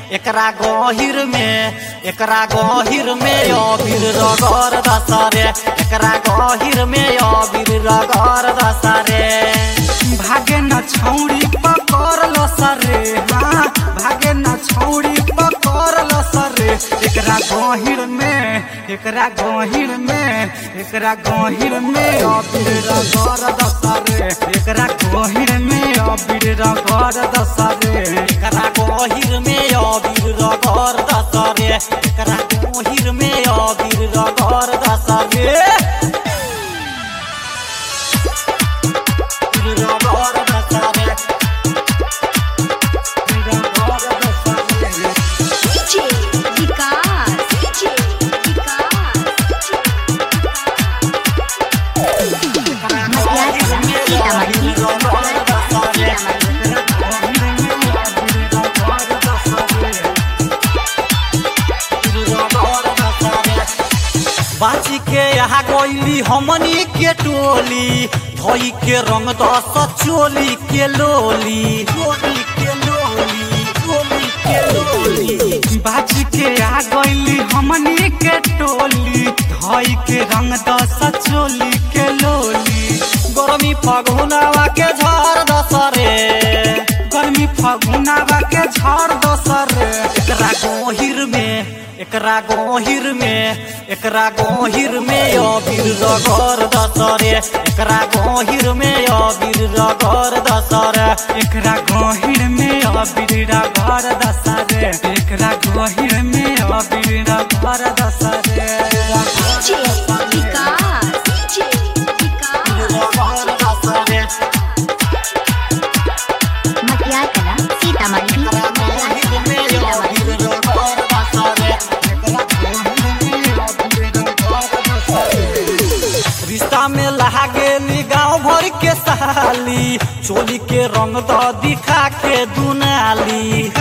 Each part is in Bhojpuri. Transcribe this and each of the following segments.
एकरा गहिर में अबीर रगड़ दसरे एकरा गहिर में अबीर रगड़ दसरे भागे न छौड़ी पकड़ लो सरे हाँ भागे न छौड़ी पकड़ लो सरे एकरा गहिर में अबीर रगड़ दसरे एकरा गहिर में अबीर रगड़ दसरे एकरा गहिर में अबीर रगड़ दसरे एकरा गहिर में अबीर रगड़ दसरे बाची के यहाँ गईली हमनी के टोली धोई के रंग दस चोली के लोली बाजी के आ गईली हमनी के टोली धोई के रंग दस चोली के लोली गर्मी फगुनावा के झाड़ दसरे गर्मी फगुनावा के झाड़ दसरे एकरा गहिर में अबीर रगड़ दसरे एकरा गहिर में अबीर रगड़ दसरे एकरा गहिर में अबीर रगड़ दसरे एकरा गहिर में अबीर रगड़ दसरे रिश्ता में लहा गेली गाँव भर के साली चोली के रंग द दिखा के दुनाली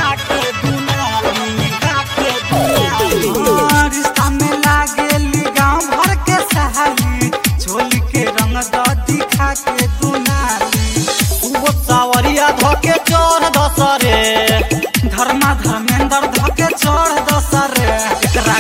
रिश्ता में लागेली गाँव भर के साली चोली के रंग द दिखा के दुनाली सावरिया धोके चढ़ दसरे धर्मेंद्र धोके चढ़ दसरे एकरा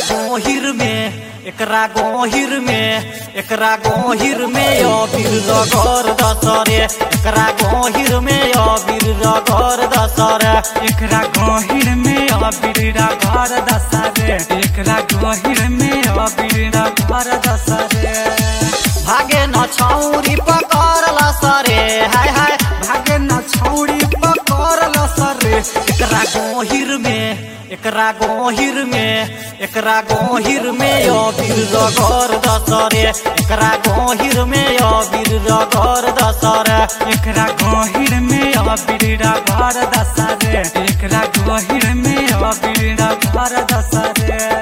गहिर में अबीर रगड़ दसरे एकरा गहिर में अबीर रगड़ दसरे एकरा गहिर में अबीर रगड़ दसरे एकरा गहिर में अबीर रगड़ दसरे भागे न छौरी पकड़ लसरे हाय हाय भागे न छौरी पकड़ लसरे एकरा गहिर में अबीर रगड़ दसरे एकरा गहिर में अबीर रगड़ दसरे एकरा गहिर में अबीर रगड़ दसरे एकरा गहिर में अबीर रगड़ दसरे।